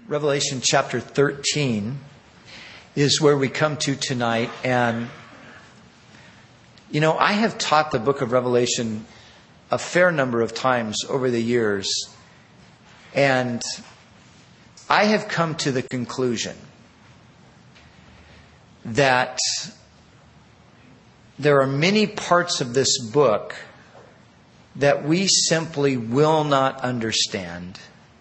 Revelation chapter 13 is where we come to tonight. And, I have taught the book of Revelation a fair number of times over the years. And I have come to the conclusion that there are many parts of this book that we simply will not understand.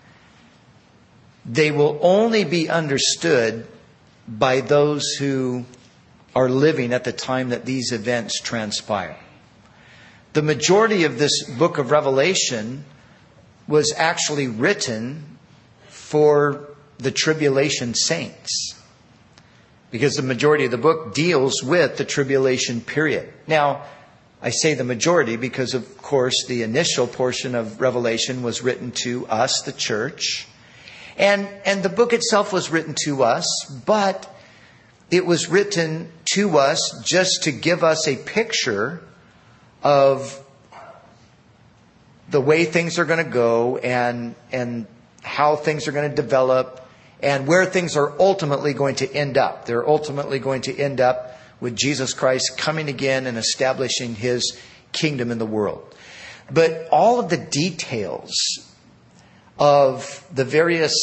They will only be understood by those who are living at the time that these events transpire. The majority of this book of Revelation was actually written for the tribulation saints, because the majority of the book deals with the tribulation period. Now, I say the majority because, of course, the initial portion of Revelation was written to us, the church. And the book itself was written to us, but it was written to us just to give us a picture of the way things are going to go and how things are going to develop and where things are ultimately going to end up. They're ultimately going to end up with Jesus Christ coming again and establishing His kingdom in the world. But all of the details of the various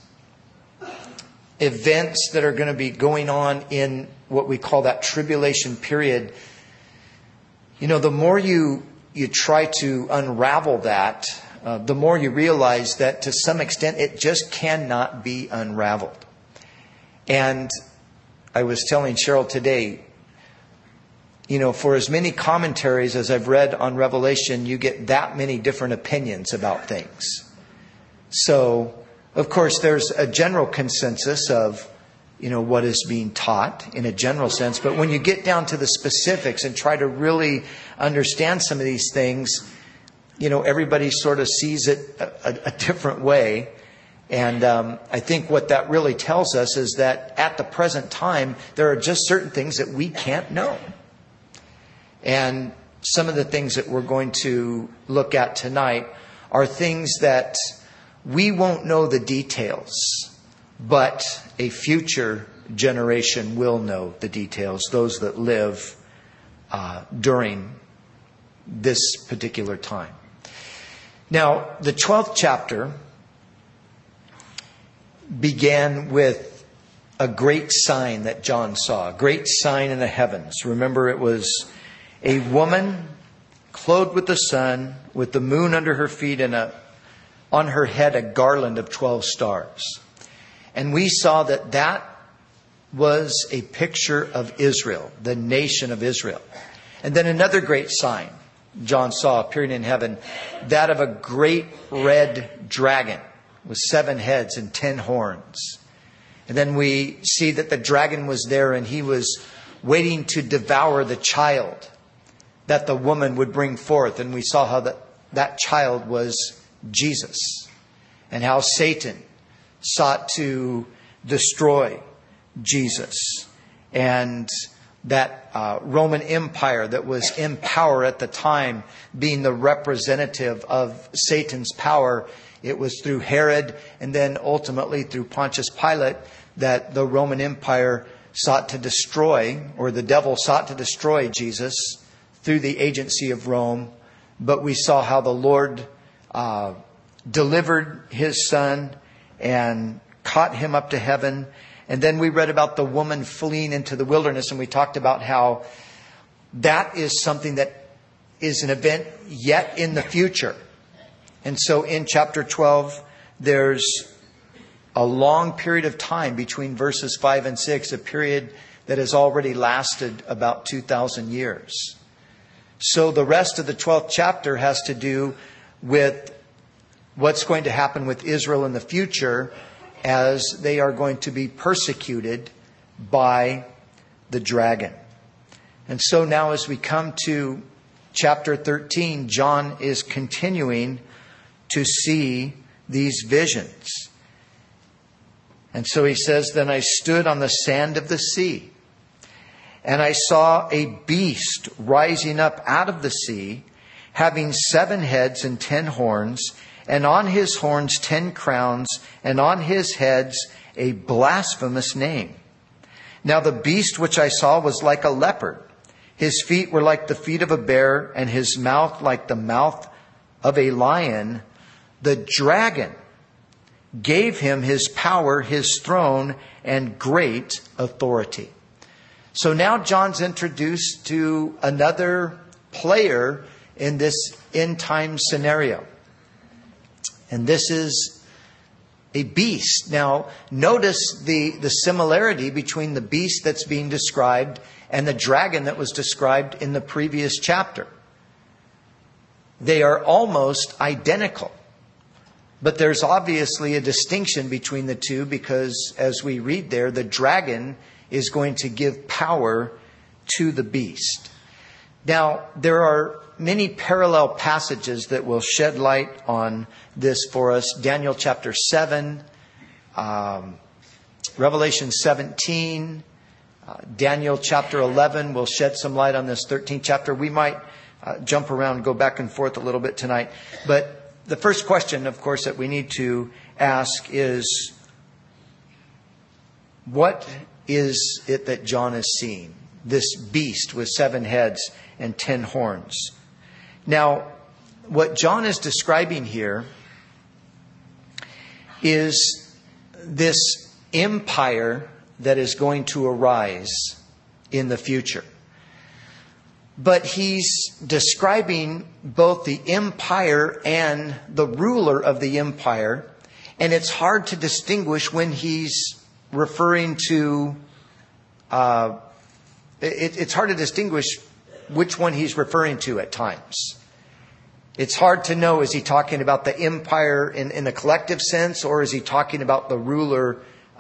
events that are going to be going on in what we call that tribulation period, the more you try to unravel that, the more you realize that to some extent it just cannot be unraveled. And I was telling Cheryl today, for as many commentaries as I've read on Revelation, you get that many different opinions about things. So, of course, there's a general consensus of, what is being taught in a general sense. But when you get down to the specifics and try to really understand some of these things, everybody sort of sees it a different way. And I think what that really tells us is that at the present time, there are just certain things that we can't know. And some of the things that we're going to look at tonight are things that we won't know the details, but a future generation will know the details, those that live during this particular time. Now, the 12th chapter began with a great sign that John saw, a great sign in the heavens. Remember, it was a woman clothed with the sun, with the moon under her feet, and on her head a garland of 12 stars. And we saw that was a picture of Israel, the nation of Israel. And then another great sign John saw appearing in heaven, that of a great red dragon with 7 heads and 10 horns. And then we see that the dragon was there and he was waiting to devour the child that the woman would bring forth. And we saw how that child was Jesus, and how Satan sought to destroy Jesus, and that Roman Empire that was in power at the time, being the representative of Satan's power. It was through Herod and then ultimately through Pontius Pilate that the Roman Empire sought to destroy, or the devil sought to destroy Jesus through the agency of Rome. But we saw how the Lord delivered His Son and caught Him up to heaven. And then we read about the woman fleeing into the wilderness, and we talked about how that is something that is an event yet in the future. And so in chapter 12, there's a long period of time between verses 5 and 6, a period that has already lasted about 2,000 years. So the rest of the 12th chapter has to do with what's going to happen with Israel in the future as they are going to be persecuted by the dragon. And so now as we come to chapter 13, John is continuing to see these visions. And so he says, "Then I stood on the sand of the sea, and I saw a beast rising up out of the sea, having 7 heads and 10 horns, and on his horns 10 crowns, and on his heads a blasphemous name. Now the beast which I saw was like a leopard. His feet were like the feet of a bear, and his mouth like the mouth of a lion. The dragon gave him his power, his throne, and great authority. So now John's introduced to another player in this end time scenario. And this is a beast. Now, notice the similarity between the beast that's being described and the dragon that was described in the previous chapter. They are almost identical. But there's obviously a distinction between the two because, as we read there, the dragon is going to give power to the beast. Now, there are many parallel passages that will shed light on this for us. Daniel chapter 7, Revelation 17, Daniel chapter 11 will shed some light on this 13th chapter. We might jump around, go back and forth a little bit tonight. But the first question, of course, that we need to ask is, what is it that John is seeing? This beast with 7 heads and 10 horns. Now, what John is describing here is this empire that is going to arise in the future. But he's describing both the empire and the ruler of the empire. And it's hard to distinguish when he's referring to... It's hard to distinguish which one he's referring to at times. It's hard to know, is he talking about the empire in a collective sense, or is he talking about the ruler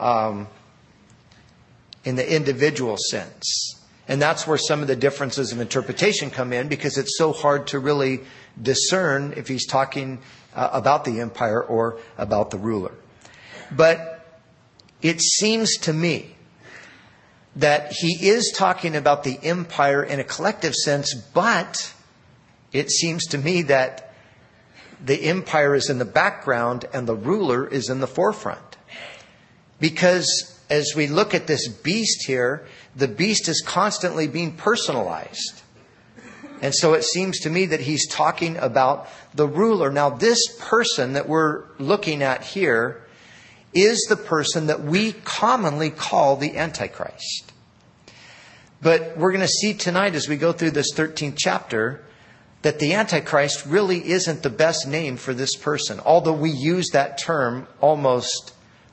in the individual sense? And that's where some of the differences of interpretation come in, because it's so hard to really discern if he's talking about the empire or about the ruler. But it seems to me that he is talking about the empire in a collective sense, but it seems to me that the empire is in the background and the ruler is in the forefront. Because as we look at this beast here, the beast is constantly being personalized. And so it seems to me that he's talking about the ruler. Now, this person that we're looking at here is the person that we commonly call the Antichrist. But we're going to see tonight as we go through this 13th chapter that the Antichrist really isn't the best name for this person. Although we use that term almost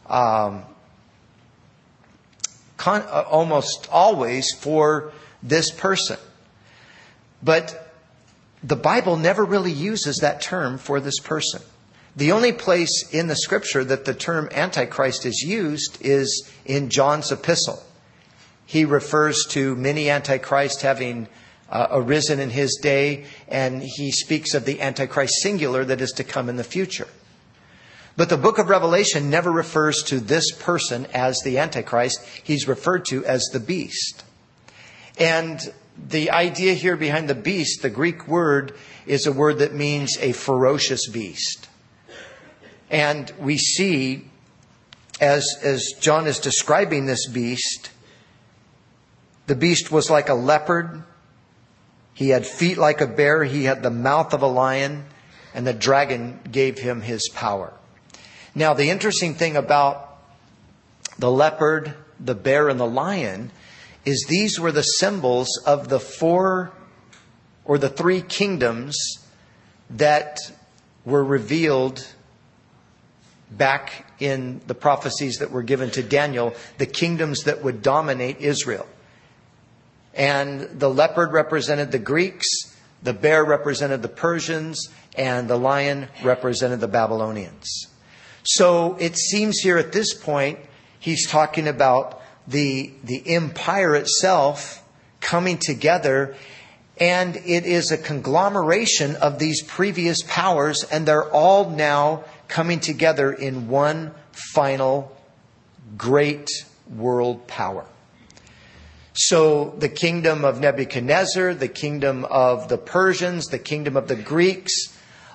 always for this person. But the Bible never really uses that term for this person. The only place in the Scripture that the term Antichrist is used is in John's epistle. He refers to many Antichrists having arisen in his day, and he speaks of the Antichrist singular that is to come in the future. But the book of Revelation never refers to this person as the Antichrist. He's referred to as the beast. And the idea here behind the beast, the Greek word, is a word that means a ferocious beast. And we see, as John is describing this beast, the beast was like a leopard. He had feet like a bear. He had the mouth of a lion. And the dragon gave him his power. Now, the interesting thing about the leopard, the bear, and the lion is these were the symbols of the 4 or the 3 kingdoms that were revealed back in the prophecies that were given to Daniel, the kingdoms that would dominate Israel. And the leopard represented the Greeks, the bear represented the Persians, and the lion represented the Babylonians. So it seems here at this point, he's talking about the empire itself coming together, and it is a conglomeration of these previous powers, and they're all now coming together in one final great world power. So the kingdom of Nebuchadnezzar, the kingdom of the Persians, the kingdom of the Greeks,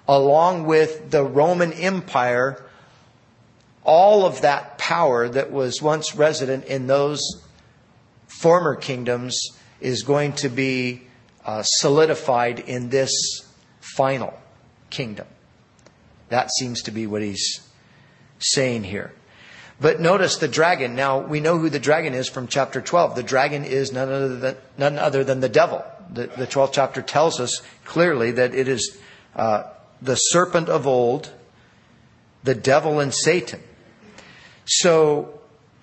along with the Roman Empire, all of that power that was once resident in those former kingdoms is going to be solidified in this final kingdom. That seems to be what he's saying here. But notice the dragon. Now, we know who the dragon is from chapter 12. The dragon is none other than the devil. The 12th chapter tells us clearly that it is the serpent of old, the devil and Satan. So,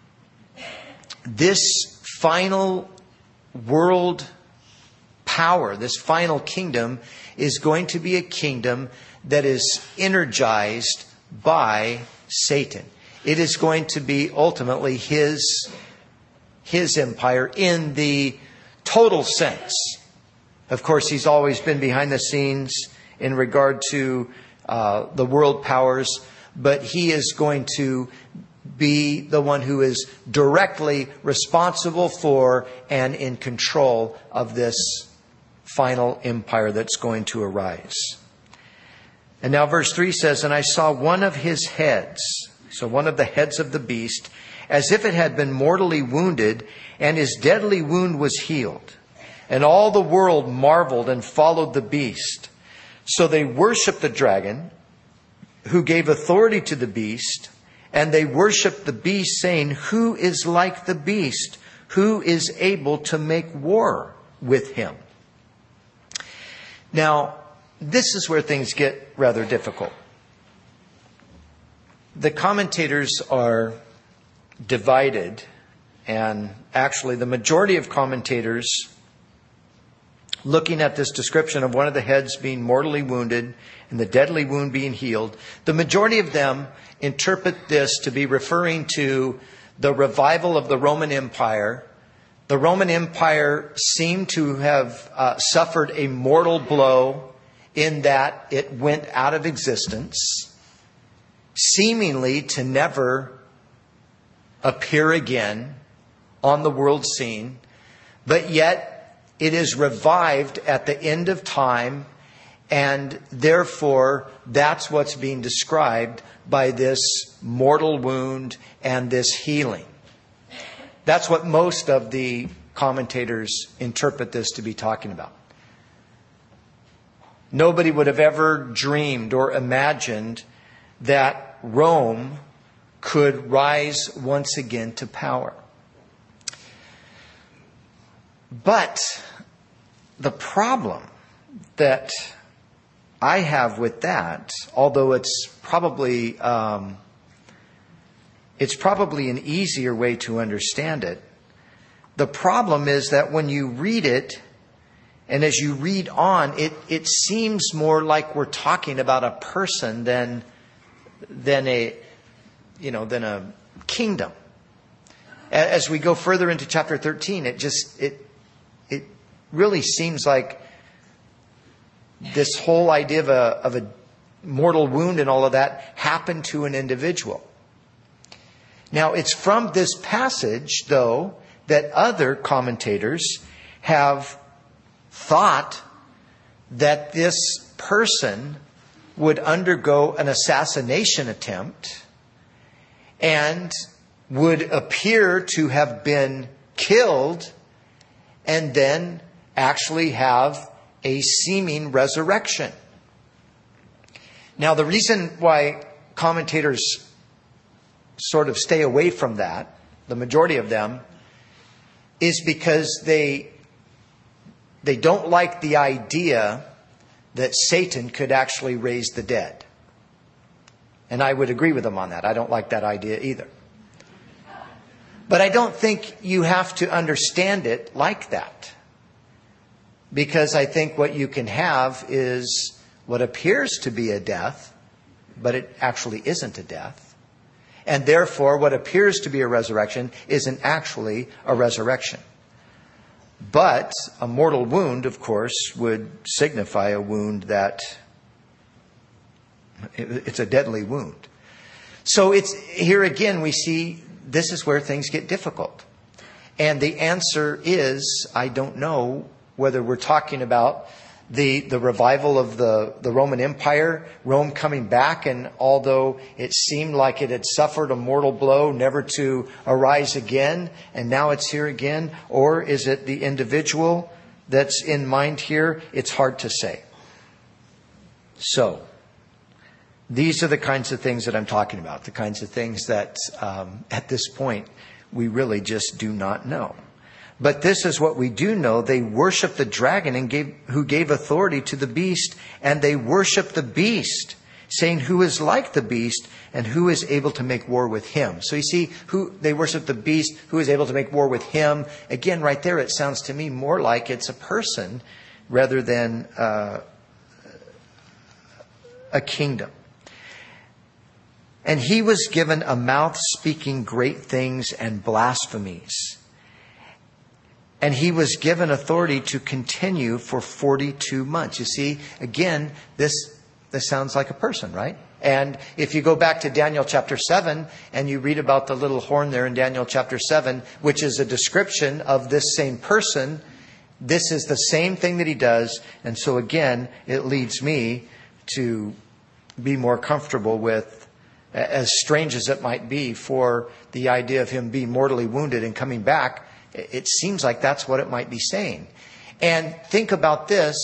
this final world power, this final kingdom, is going to be a kingdom that is energized by Satan. It is going to be ultimately his empire in the total sense. Of course, he's always been behind the scenes in regard to the world powers, but he is going to be the one who is directly responsible for and in control of this final empire that's going to arise. And now verse 3 says, "And I saw one of his heads," so one of the heads of the beast, "as if it had been mortally wounded, and his deadly wound was healed. And all the world marveled and followed the beast. So they worshipped the dragon, who gave authority to the beast, and they worshipped the beast, saying, 'Who is like the beast? Who is able to make war with him?'" Now, this is where things get rather difficult. The commentators are divided, and actually the majority of commentators, looking at this description of one of the heads being mortally wounded and the deadly wound being healed, the majority of them interpret this to be referring to the revival of the Roman Empire. The Roman Empire seemed to have suffered a mortal blow in that it went out of existence, seemingly to never appear again on the world scene, but yet it is revived at the end of time, and therefore that's what's being described by this mortal wound and this healing. That's what most of the commentators interpret this to be talking about. Nobody would have ever dreamed or imagined that Rome could rise once again to power. But the problem that I have with that, although it's probably an easier way to understand it, the problem is that when you read it, and as you read on, it seems more like we're talking about a person than a kingdom. As we go further into chapter 13, it really seems like this whole idea of a mortal wound and all of that happened to an individual. Now, it's from this passage, though, that other commentators have thought that this person would undergo an assassination attempt and would appear to have been killed and then actually have a seeming resurrection. Now, the reason why commentators sort of stay away from that, the majority of them, is because they don't like the idea that Satan could actually raise the dead. And I would agree with them on that. I don't like that idea either. But I don't think you have to understand it like that. Because I think what you can have is what appears to be a death, but it actually isn't a death. And therefore, what appears to be a resurrection isn't actually a resurrection. But a mortal wound, of course, would signify a wound that it's a deadly wound. So it's here again we see this is where things get difficult. And the answer is, I don't know whether we're talking about the revival of the Roman Empire, Rome coming back, and although it seemed like it had suffered a mortal blow, never to arise again, and now it's here again? Or is it the individual that's in mind here? It's hard to say. So, these are the kinds of things that I'm talking about, the kinds of things that at this point we really just do not know. But this is what we do know. They worship the dragon and who gave authority to the beast, and they worship the beast, saying, who is like the beast and who is able to make war with him? So you see, they worship the beast, who is able to make war with him. Again, right there, it sounds to me more like it's a person rather than a kingdom. And he was given a mouth speaking great things and blasphemies. And he was given authority to continue for 42 months. You see, again, this sounds like a person, right? And if you go back to Daniel chapter 7 and you read about the little horn there in Daniel chapter 7, which is a description of this same person, this is the same thing that he does. And so again, it leads me to be more comfortable with, as strange as it might be for the idea of him being mortally wounded and coming back, it seems like that's what it might be saying. And think about this.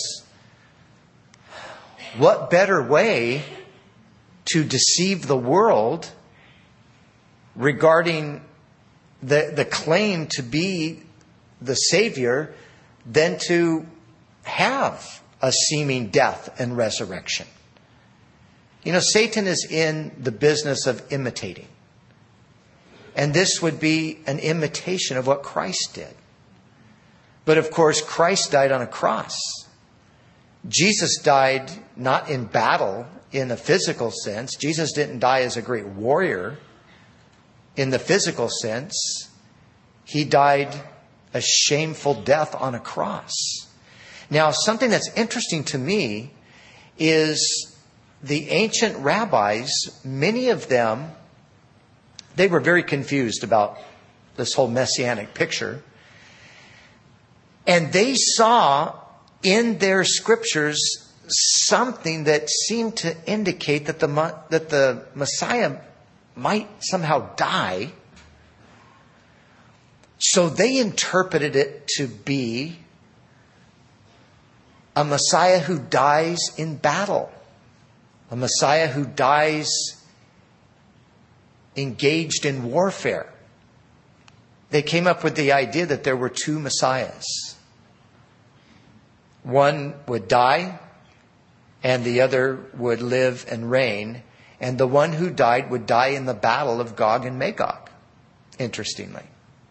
What better way to deceive the world regarding the claim to be the Savior than to have a seeming death and resurrection? You know, Satan is in the business of imitating. And this would be an imitation of what Christ did. But of course, Christ died on a cross. Jesus died not in battle in a physical sense. Jesus didn't die as a great warrior in the physical sense. He died a shameful death on a cross. Now, something that's interesting to me is the ancient rabbis, many of them, they were very confused about this whole messianic picture. And they saw in their scriptures something that seemed to indicate that the Messiah might somehow die. So they interpreted it to be a Messiah who dies in battle. A Messiah who dies engaged in warfare. They came up with the idea that there were two Messiahs. One would die, and the other would live and reign. And the one who died would die in the battle of Gog and Magog, interestingly.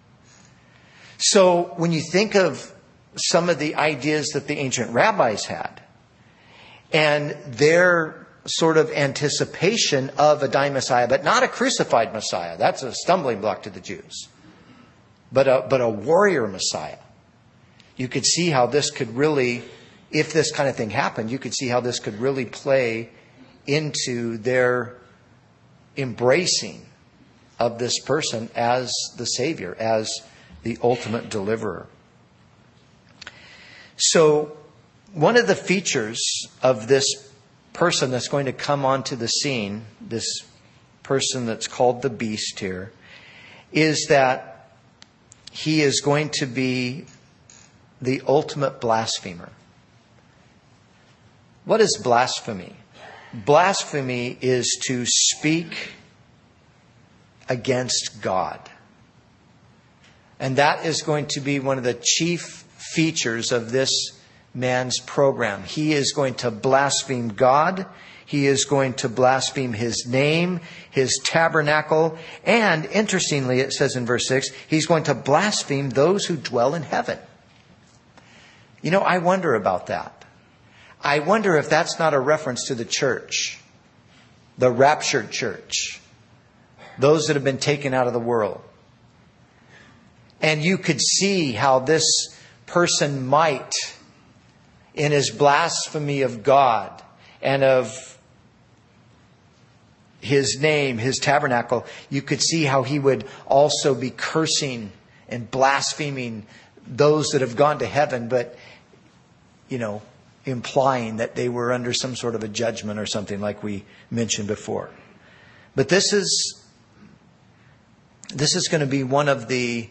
So when you think of some of the ideas that the ancient rabbis had, and their sort of anticipation of a dying Messiah, but not a crucified Messiah. That's a stumbling block to the Jews. But a warrior Messiah. You could see how this could really, if this kind of thing happened, you could see how this could really play into their embracing of this person as the Savior, as the ultimate deliverer. So one of the features of this person that's going to come onto the scene, this person that's called the beast here, is that he is going to be the ultimate blasphemer. What is blasphemy? Blasphemy is to speak against God. And that is going to be one of the chief features of this man's program. He is going to blaspheme God. He is going to blaspheme His name, His tabernacle. And interestingly, it says in verse 6, he's going to blaspheme those who dwell in heaven. You know, I wonder about that. I wonder if that's not a reference to the church, the raptured church, those that have been taken out of the world. And you could see how this person might, in his blasphemy of God and of His name, His tabernacle, you could see how he would also be cursing and blaspheming those that have gone to heaven. But, you know, implying that they were under some sort of a judgment or something like we mentioned before. But this is going to be one of the,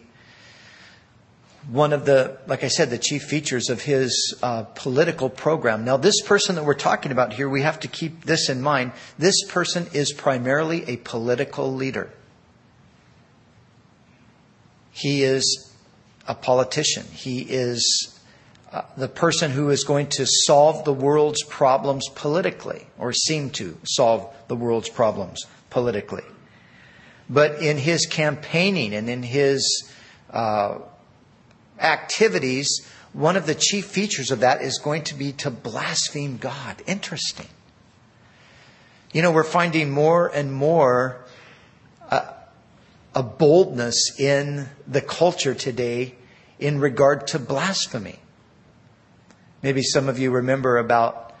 like I said, the chief features of his political program. Now, this person that we're talking about here, we have to keep this in mind. This person is primarily a political leader. He is a politician. He is the person who is going to solve the world's problems politically, or seem to solve the world's problems politically. But in his campaigning and in his activities, one of the chief features of that is going to be to blaspheme God. Interesting. You know, we're finding more and more a boldness in the culture today in regard to blasphemy. Maybe some of you remember about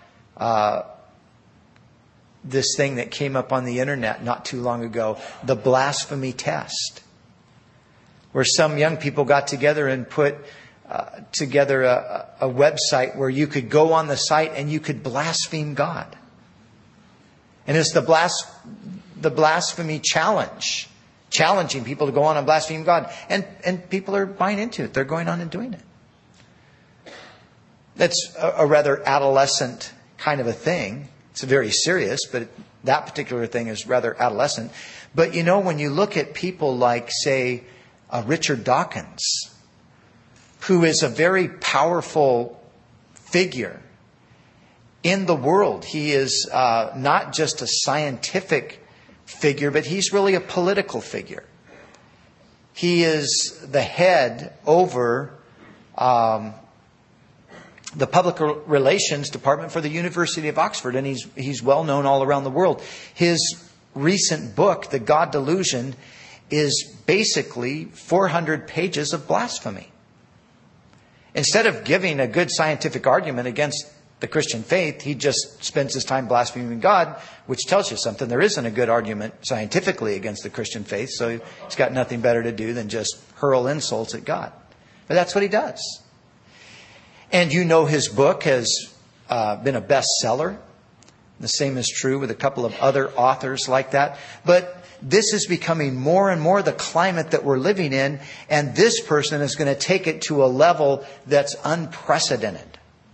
this thing that came up on the internet not too long ago, the blasphemy test, where some young people got together and put together a website where you could go on the site and you could blaspheme God. And it's the blasphemy challenge, challenging people to go on and blaspheme God. And people are buying into it. They're going on and doing it. That's a rather adolescent kind of a thing. It's very serious, but that particular thing is rather adolescent. But you know, when you look at people like, say, Richard Dawkins, who is a very powerful figure in the world. He is not just a scientific figure, but he's really a political figure. He is the head over the public relations department for the University of Oxford, and he's well known all around the world. His recent book, The God Delusion, is basically 400 pages of blasphemy. Instead of giving a good scientific argument against the Christian faith, he just spends his time blaspheming God, which tells you something. There isn't a good argument scientifically against the Christian faith, so he's got nothing better to do than just hurl insults at God. But that's what he does. And you know his book has been a bestseller. The same is true with a couple of other authors like that. But this is becoming more and more the climate that we're living in, and this person is going to take it to a level that's unprecedented.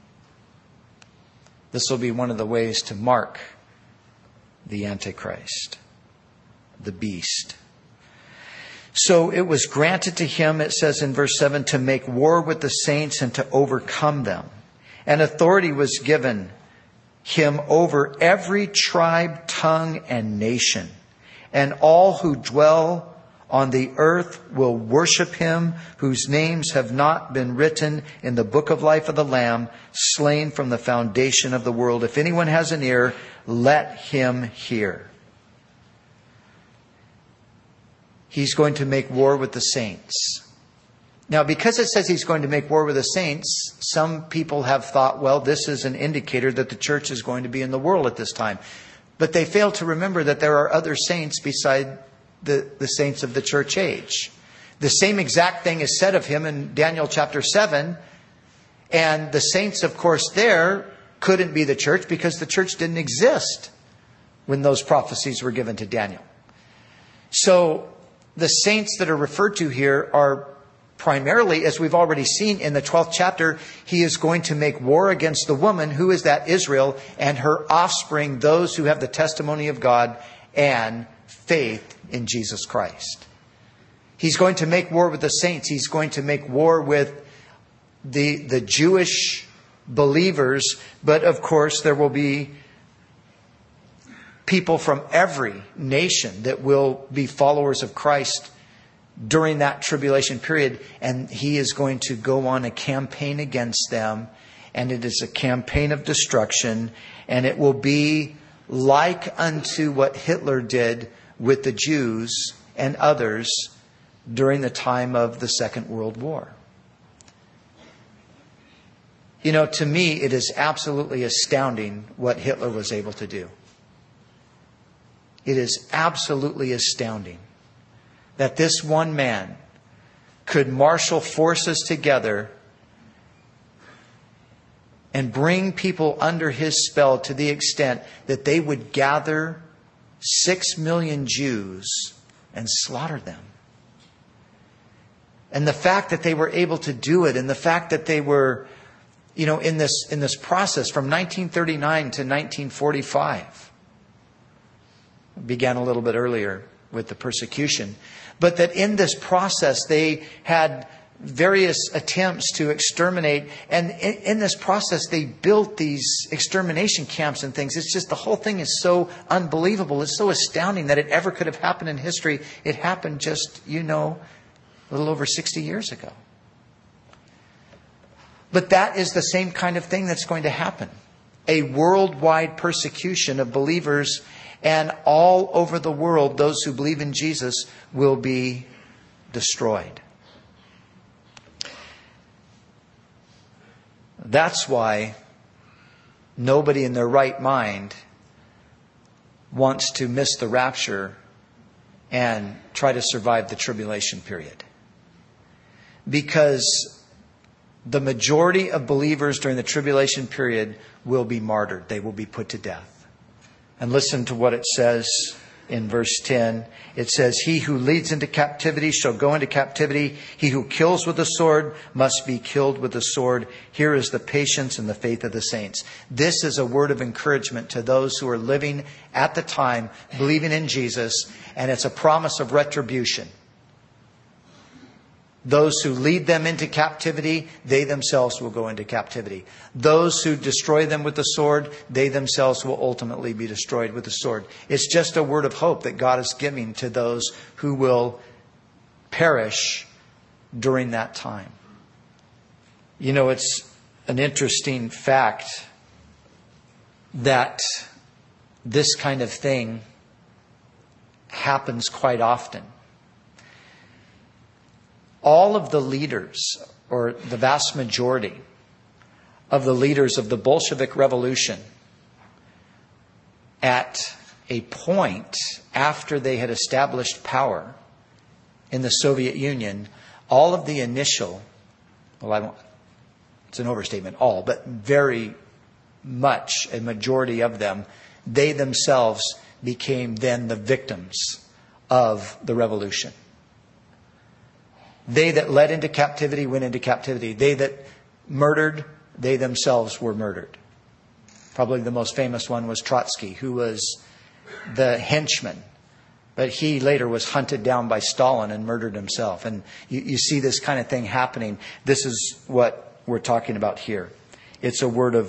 This will be one of the ways to mark the Antichrist, the beast. So it was granted to him, it says in verse 7, to make war with the saints and to overcome them. And authority was given him over every tribe, tongue, and nation. And all who dwell on the earth will worship him, whose names have not been written in the book of life of the Lamb, slain from the foundation of the world. If anyone has an ear, let him hear. He's going to make war with the saints. Now, because it says he's going to make war with the saints, some people have thought, well, this is an indicator that the church is going to be in the world at this time. But they fail to remember that there are other saints beside the saints of the church age. The same exact thing is said of him in Daniel chapter 7. And the saints, of course, there couldn't be the church because the church didn't exist when those prophecies were given to Daniel. So the saints that are referred to here are primarily, as we've already seen in the 12th chapter, he is going to make war against the woman. Who is that? Israel, and her offspring, those who have the testimony of God and faith in Jesus Christ. He's going to make war with the saints. He's going to make war with the Jewish believers. But of course, there will be people from every nation that will be followers of Christ during that tribulation period, and he is going to go on a campaign against them, and it is a campaign of destruction, and it will be like unto what Hitler did with the Jews and others during the time of the Second World War. You know, to me, it is absolutely astounding what Hitler was able to do. It is absolutely astounding that this one man could marshal forces together and bring people under his spell to the extent that they would gather 6 million Jews and slaughter them. And the fact that they were able to do it, and the fact that they were, in this process from 1939 to 1945, began a little bit earlier with the persecution, but that in this process they had various attempts to exterminate, and in this process they built these extermination camps and things. It's just, the whole thing is so unbelievable. It's so astounding that it ever could have happened in history. It happened just, a little over 60 years ago. But that is the same kind of thing that's going to happen. A worldwide persecution of believers, and all over the world, those who believe in Jesus will be destroyed. That's why nobody in their right mind wants to miss the rapture and try to survive the tribulation period. Because the majority of believers during the tribulation period will be martyred. They will be put to death. And listen to what it says in verse 10. It says, "He who leads into captivity shall go into captivity. He who kills with the sword must be killed with the sword. Here is the patience and the faith of the saints." This is a word of encouragement to those who are living at the time, believing in Jesus, and it's a promise of retribution. Those who lead them into captivity, they themselves will go into captivity. Those who destroy them with the sword, they themselves will ultimately be destroyed with the sword. It's just a word of hope that God is giving to those who will perish during that time. It's an interesting fact that this kind of thing happens quite often. All of the leaders, or the vast majority of the leaders of the Bolshevik Revolution, at a point after they had established power in the Soviet Union, all of the initial, it's an overstatement, all, but very much a majority of them, they themselves became then the victims of the revolution. They that led into captivity went into captivity. They that murdered, they themselves were murdered. Probably the most famous one was Trotsky, who was the henchman. But he later was hunted down by Stalin and murdered himself. And you see this kind of thing happening. This is what we're talking about here. It's a word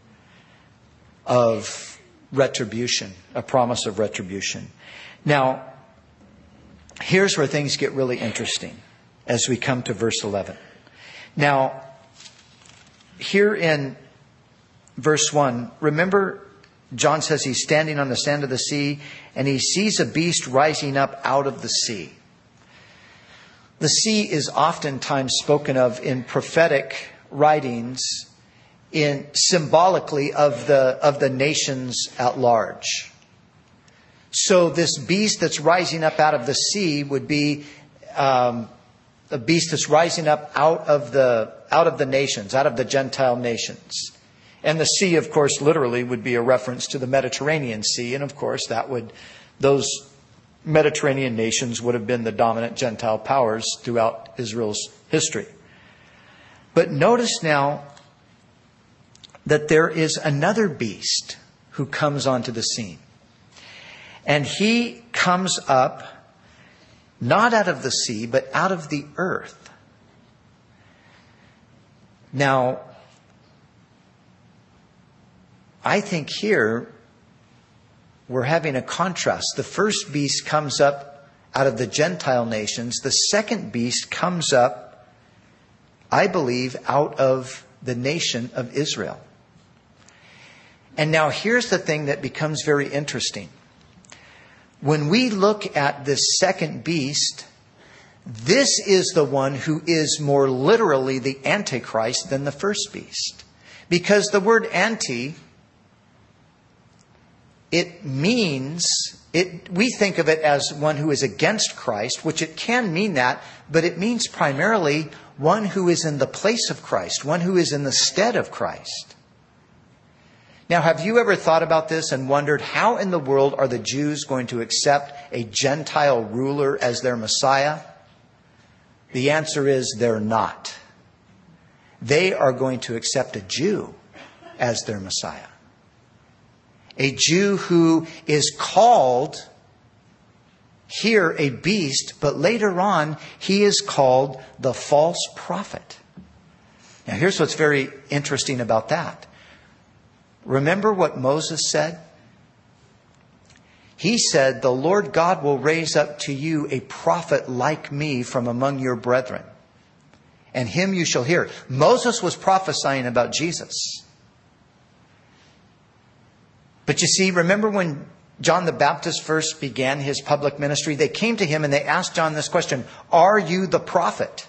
of retribution, a promise of retribution. Now, here's where things get really interesting as we come to verse 11. Now, here in verse 1, remember, John says he's standing on the sand of the sea and he sees a beast rising up out of the sea. The sea is oftentimes spoken of in prophetic writings symbolically of the nations at large. So this beast that's rising up out of the sea would be a beast that's rising up out of the nations, out of the Gentile nations. And the sea, of course, literally would be a reference to the Mediterranean Sea. And of course, those Mediterranean nations would have been the dominant Gentile powers throughout Israel's history. But notice now that there is another beast who comes onto the scene. And he comes up not out of the sea, but out of the earth. Now, I think here we're having a contrast. The first beast comes up out of the Gentile nations. The second beast comes up, I believe, out of the nation of Israel. And now here's the thing that becomes very interesting. When we look at this second beast, this is the one who is more literally the Antichrist than the first beast. Because the word anti, we think of it as one who is against Christ, which it can mean that, but it means primarily one who is in the place of Christ, one who is in the stead of Christ. Now, have you ever thought about this and wondered how in the world are the Jews going to accept a Gentile ruler as their Messiah? The answer is they're not. They are going to accept a Jew as their Messiah. A Jew who is called here a beast, but later on he is called the false prophet. Now here's what's very interesting about that. Remember what Moses said? He said, the Lord God will raise up to you a prophet like me from among your brethren, and him you shall hear. Moses was prophesying about Jesus. But you see, remember when John the Baptist first began his public ministry, they came to him and they asked John this question, are you the prophet?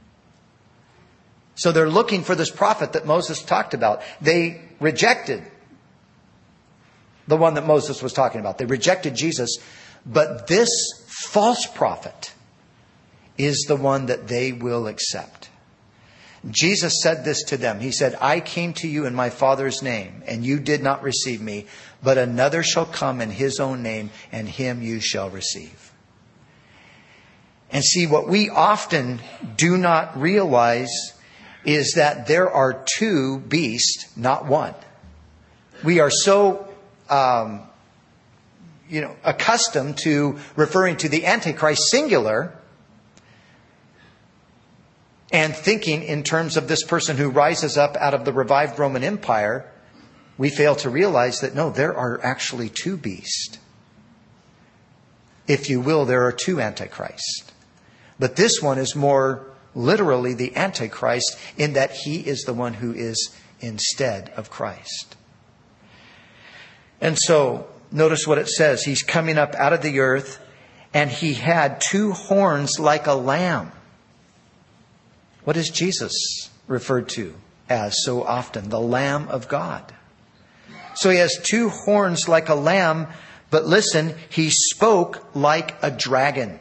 So they're looking for this prophet that Moses talked about. They rejected the one that Moses was talking about. They rejected Jesus. But this false prophet is the one that they will accept. Jesus said this to them. He said, I came to you in my Father's name, and you did not receive me, but another shall come in his own name, and him you shall receive. And see, what we often do not realize is that there are two beasts, not one. We are so accustomed to referring to the Antichrist singular and thinking in terms of this person who rises up out of the revived Roman Empire. We fail to realize that no, there are actually two beasts. If you will, there are two Antichrists. But this one is more literally the Antichrist in that he is the one who is instead of Christ. And so, notice what it says. He's coming up out of the earth, and he had two horns like a lamb. What is Jesus referred to as so often? The Lamb of God. So he has two horns like a lamb, but listen, he spoke like a dragon.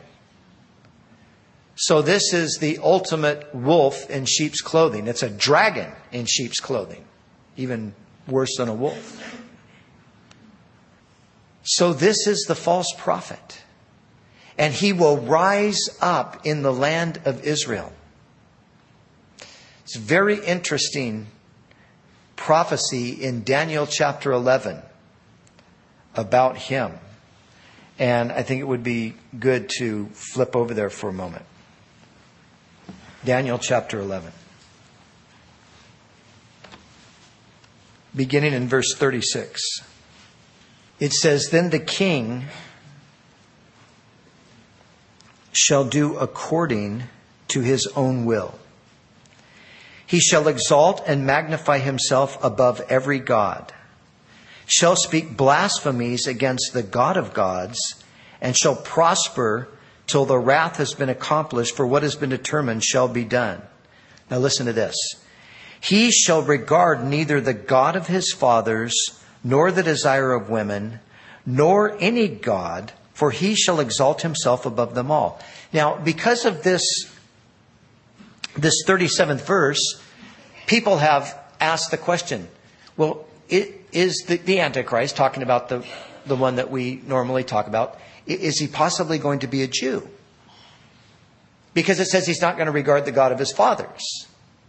So this is the ultimate wolf in sheep's clothing. It's a dragon in sheep's clothing. Even worse than a wolf. So this is the false prophet. And he will rise up in the land of Israel. It's a very interesting prophecy in Daniel chapter 11 about him. And I think it would be good to flip over there for a moment. Daniel chapter 11. Beginning in verse 36. It says, then the king shall do according to his own will. He shall exalt and magnify himself above every god, shall speak blasphemies against the God of gods, and shall prosper till the wrath has been accomplished, for what has been determined shall be done. Now listen to this. He shall regard neither the God of his fathers, nor the desire of women, nor any god, for he shall exalt himself above them all. Now, because of this 37th verse, people have asked the question, well, is the Antichrist, talking about the one that we normally talk about, is he possibly going to be a Jew? Because it says he's not going to regard the God of his fathers.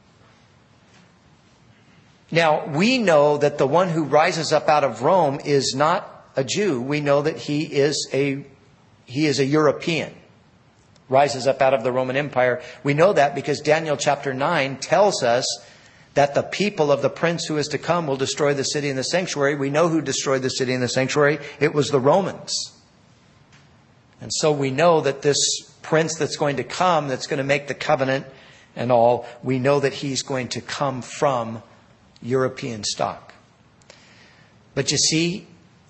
Now, we know that the one who rises up out of Rome is not a Jew. We know that he is a European. Rises up out of the Roman Empire. We know that because Daniel chapter 9 tells us that the people of the prince who is to come will destroy the city and the sanctuary. We know who destroyed the city and the sanctuary. It was the Romans. And so we know that this prince that's going to come, that's going to make the covenant and all, we know that he's going to come from European stock. But you see,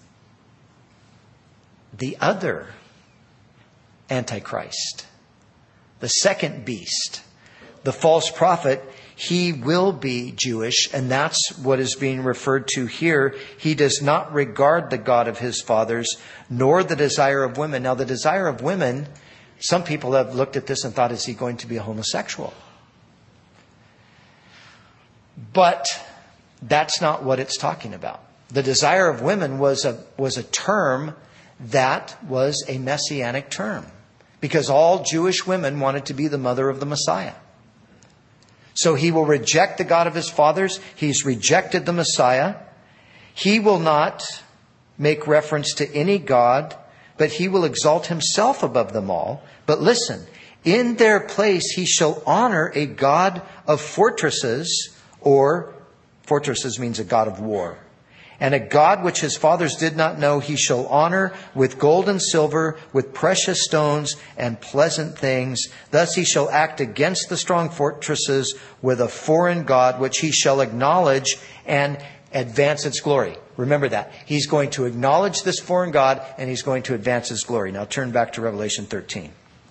the other Antichrist, the second beast, the false prophet, he will be Jewish, and that's what is being referred to here. He does not regard the God of his fathers, nor the desire of women. Now, the desire of women, some people have looked at this and thought, is he going to be a homosexual? But that's not what it's talking about. The desire of women was a term that was a messianic term, because all Jewish women wanted to be the mother of the Messiah. So he will reject the God of his fathers. He's rejected the Messiah. He will not make reference to any God, but he will exalt himself above them all. But listen, in their place he shall honor a God of fortresses, or fortresses means a God of war. And a God which his fathers did not know he shall honor with gold and silver, with precious stones and pleasant things. Thus he shall act against the strong fortresses with a foreign God, which he shall acknowledge and advance its glory. Remember that. He's going to acknowledge this foreign God, and he's going to advance his glory. Now turn back to Revelation 13.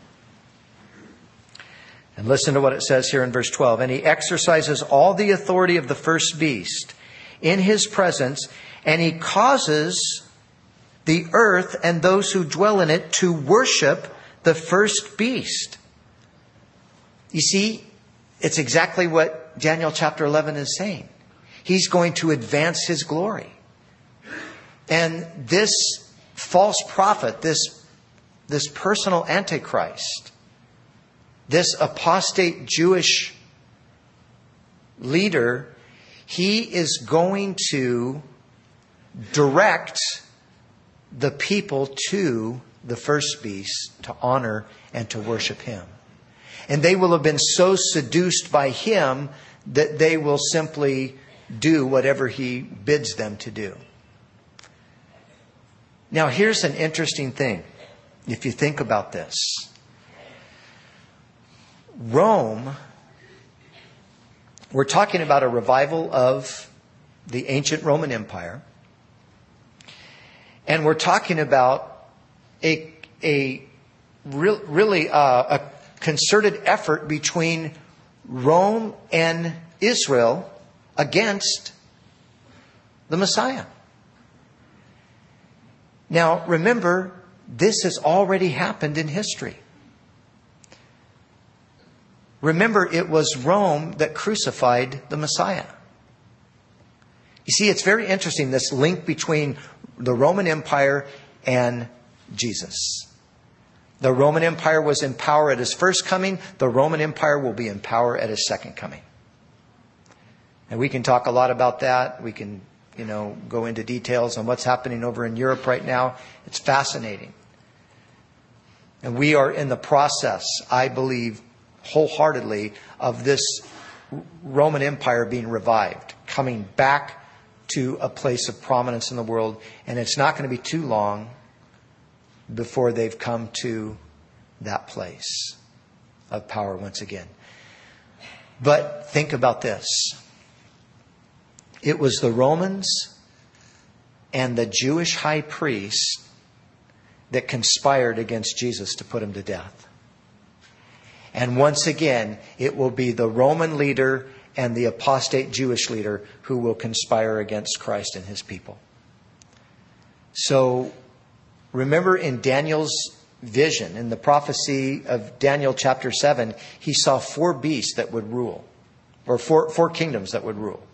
And listen to what it says here in verse 12. And he exercises all the authority of the first beast in his presence, and he causes the earth and those who dwell in it to worship the first beast. You see, it's exactly what Daniel chapter 11 is saying. He's going to advance his glory. And this false prophet, this personal antichrist, this apostate Jewish leader, he is going to direct the people to the first beast to honor and to worship him. And they will have been so seduced by him that they will simply do whatever he bids them to do. Now, here's an interesting thing, if you think about this. Rome, we're talking about a revival of the ancient Roman Empire. And we're talking about a concerted effort between Rome and Israel against the Messiah. Now, remember, this has already happened in history. Remember, it was Rome that crucified the Messiah. You see, it's very interesting, this link between the Roman Empire and Jesus. The Roman Empire was in power at his first coming. The Roman Empire will be in power at his second coming. And we can talk a lot about that. We can, go into details on what's happening over in Europe right now. It's fascinating. And we are in the process, I believe, wholeheartedly, of this Roman Empire being revived, coming back to a place of prominence in the world. And it's not going to be too long before they've come to that place of power once again. But think about this. It was the Romans and the Jewish high priest that conspired against Jesus to put him to death. And once again, it will be the Roman leader and the apostate Jewish leader who will conspire against Christ and his people. So remember, in Daniel's vision, in the prophecy of Daniel chapter 7, he saw 4 beasts that would rule, or four kingdoms that would rule.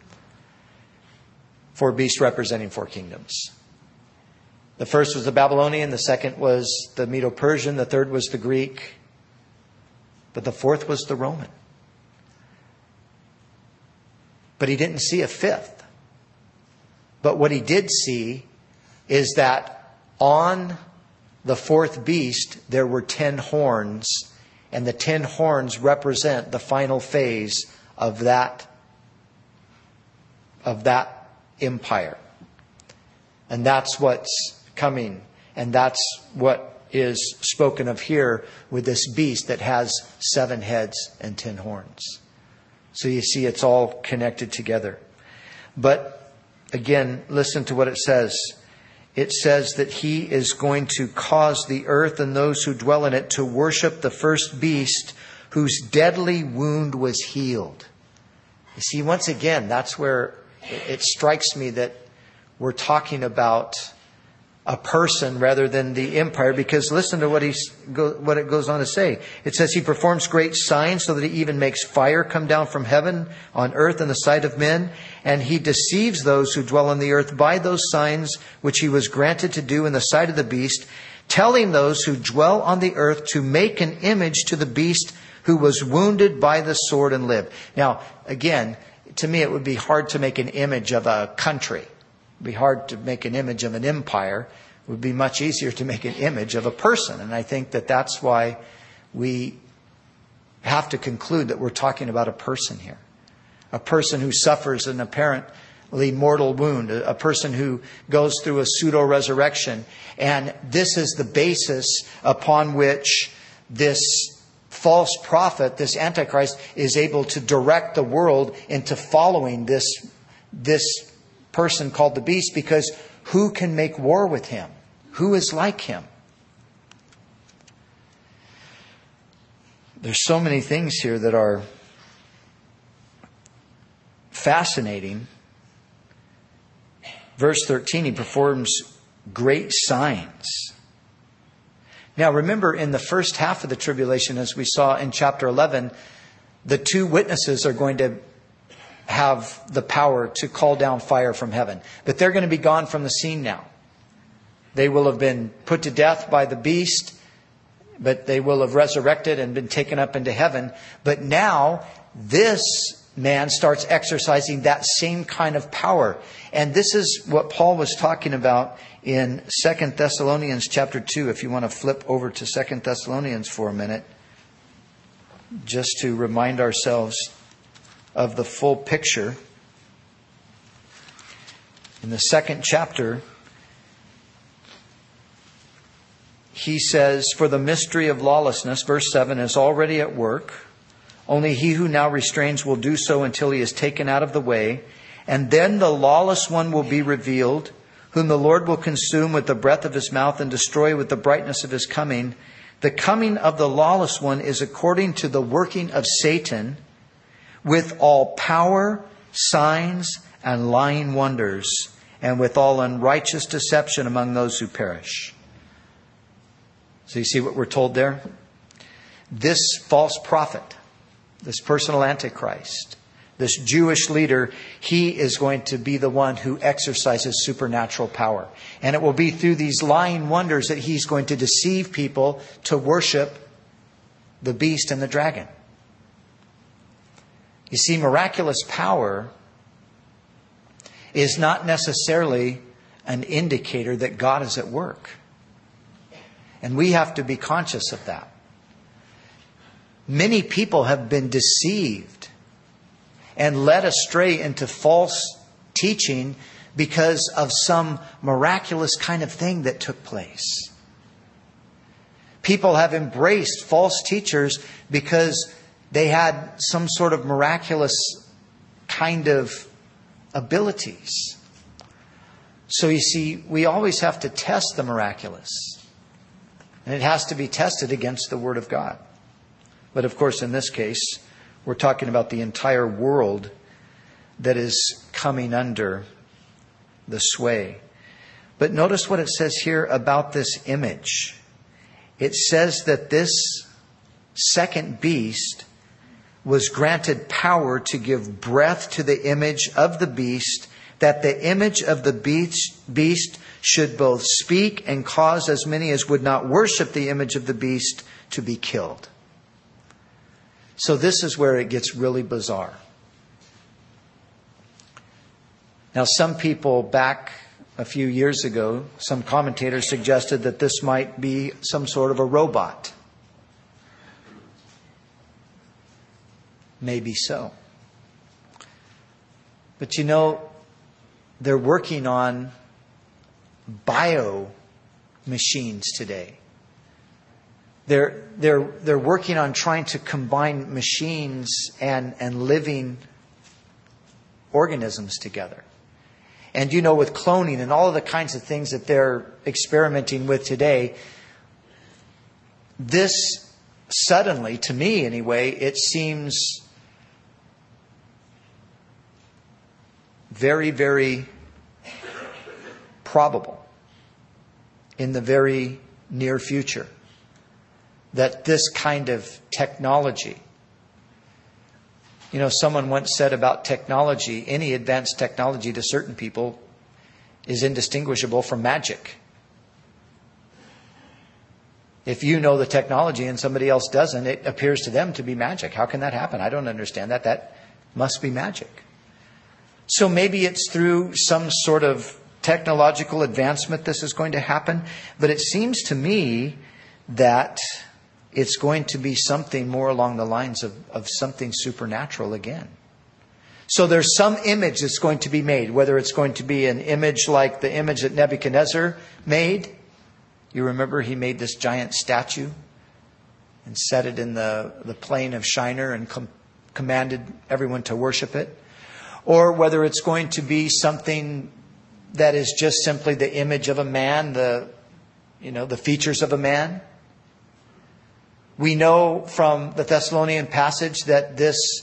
4 beasts representing 4 kingdoms. The first was the Babylonian, the second was the Medo-Persian, the third was the Greek, but the fourth was the Roman. But he didn't see a 5th. But what he did see is that on the 4th beast, there were 10 horns, and the 10 horns represent the final phase of that empire. And that's what's coming. And that's what is spoken of here with this beast that has 7 heads and 10 horns. So you see, it's all connected together. But again, listen to what it says. It says that he is going to cause the earth and those who dwell in it to worship the first beast whose deadly wound was healed. You see, once again, that's where it strikes me that we're talking about a person rather than the empire, because listen to what it goes on to say. It says he performs great signs so that he even makes fire come down from heaven on earth in the sight of men. And he deceives those who dwell on the earth by those signs which he was granted to do in the sight of the beast, telling those who dwell on the earth to make an image to the beast who was wounded by the sword and lived. Now, again, to me it would be hard to make an image of a country. It would be hard to make an image of an empire. It would be much easier to make an image of a person. And I think that that's why we have to conclude that we're talking about a person here. A person who suffers an apparently mortal wound. A person who goes through a pseudo-resurrection. And this is the basis upon which this false prophet, this Antichrist, is able to direct the world into following this person called the beast, because who can make war with him? Who is like him? There's so many things here that are fascinating. Verse 13, he performs great signs. Now remember, in the first half of the tribulation, as we saw in chapter 11, the two witnesses are going to have the power to call down fire from heaven. But they're going to be gone from the scene now. They will have been put to death by the beast, but they will have resurrected and been taken up into heaven. But now this man starts exercising that same kind of power. And this is what Paul was talking about in 2 Thessalonians chapter 2. If you want to flip over to 2 Thessalonians for a minute, just to remind ourselves of the full picture. In the second chapter, he says, "For the mystery of lawlessness," verse 7, "is already at work. Only he who now restrains will do so until he is taken out of the way. And then the lawless one will be revealed, whom the Lord will consume with the breath of his mouth and destroy with the brightness of his coming. The coming of the lawless one is according to the working of Satan, with all power, signs, and lying wonders, and with all unrighteous deception among those who perish." So you see what we're told there? This false prophet, this personal Antichrist, this Jewish leader, he is going to be the one who exercises supernatural power. And it will be through these lying wonders that he's going to deceive people to worship the beast and the dragon. You see, miraculous power is not necessarily an indicator that God is at work. And we have to be conscious of that. Many people have been deceived and led astray into false teaching because of some miraculous kind of thing that took place. People have embraced false teachers because they had some sort of miraculous kind of abilities. So you see, we always have to test the miraculous. And it has to be tested against the Word of God. But of course, in this case, we're talking about the entire world that is coming under the sway. But notice what it says here about this image. It says that this second beast was granted power to give breath to the image of the beast, that the image of the beast should both speak and cause as many as would not worship the image of the beast to be killed. So this is where it gets really bizarre. Now, some people back a few years ago, some commentators suggested that this might be some sort of a robot. Maybe so. But you know, they're working on bio machines today. They're working on trying to combine machines and living organisms together. And you know, with cloning and all of the kinds of things that they're experimenting with today, this suddenly, to me anyway, it seems very, very probable. in the very near future. That this kind of technology, someone once said about technology, any advanced technology to certain people is indistinguishable from magic. If you know the technology and somebody else doesn't, it appears to them to be magic. How can that happen? I don't understand that. That must be magic. So maybe it's through some sort of technological advancement this is going to happen. But it seems to me that it's going to be something more along the lines of something supernatural again. So there's some image that's going to be made, whether it's going to be an image like the image that Nebuchadnezzar made. You remember he made this giant statue and set it in the plain of Shinar and commanded everyone to worship it. Or whether it's going to be something that is just simply the image of a man, the features of a man. We know from the Thessalonian passage that this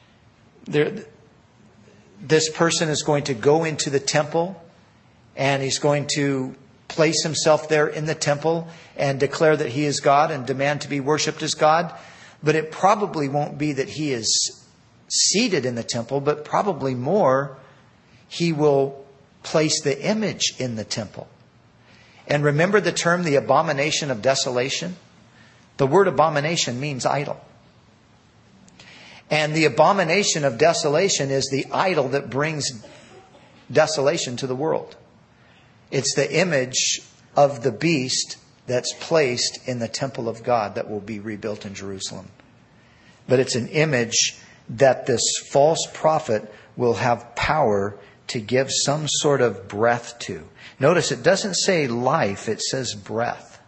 person is going to go into the temple and he's going to place himself there in the temple and declare that he is God and demand to be worshipped as God. But it probably won't be that he is seated in the temple, but probably more, he will place the image in the temple. And remember the term, the abomination of desolation? The word abomination means idol. And the abomination of desolation is the idol that brings desolation to the world. It's the image of the beast that's placed in the temple of God that will be rebuilt in Jerusalem. But it's an image that this false prophet will have power to give some sort of breath to. Notice it doesn't say life, it says breath.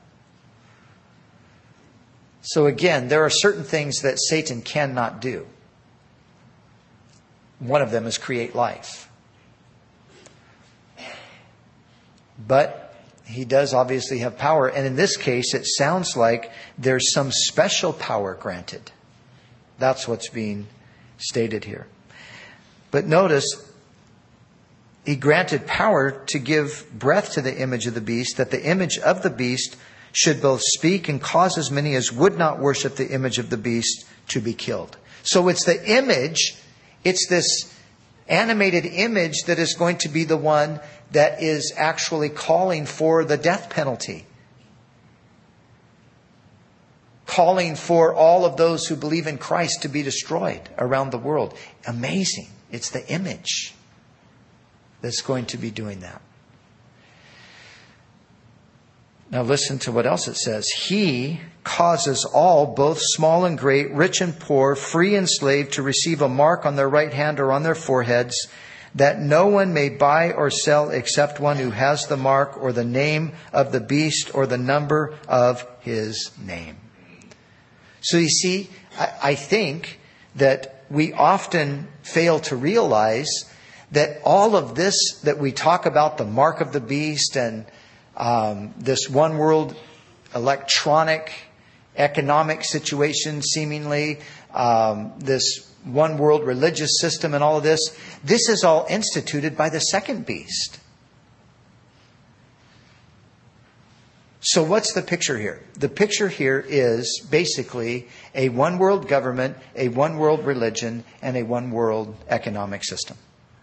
So again, there are certain things that Satan cannot do. One of them is create life. But he does obviously have power. And in this case, it sounds like there's some special power granted. That's what's being stated here. But notice, he granted power to give breath to the image of the beast, that the image of the beast should both speak and cause as many as would not worship the image of the beast to be killed. So it's the image, it's this animated image that is going to be the one that is actually calling for the death penalty. Calling for all of those who believe in Christ to be destroyed around the world. Amazing. It's the image that's going to be doing that. Now listen to what else it says. He causes all, both small and great, rich and poor, free and slave, to receive a mark on their right hand or on their foreheads, that no one may buy or sell except one who has the mark or the name of the beast or the number of his name. So you see, I think that we often fail to realize that all of this that we talk about, the mark of the beast and this one world electronic economic situation seemingly, this one world religious system and all of this is all instituted by the second beast. So what's the picture here? The picture here is basically a one world government, a one world religion, and a one world economic system.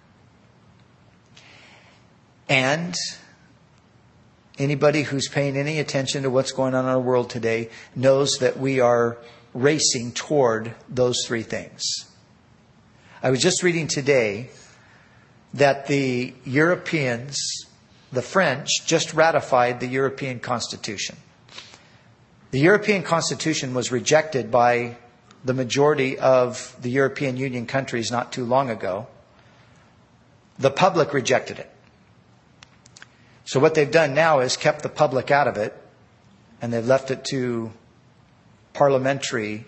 And anybody who's paying any attention to what's going on in our world today knows that we are racing toward those three things. I was just reading today that the Europeans, the French, just ratified the European Constitution. The European Constitution was rejected by the majority of the European Union countries not too long ago. The public rejected it. So what they've done now is kept the public out of it, and they've left it to parliamentary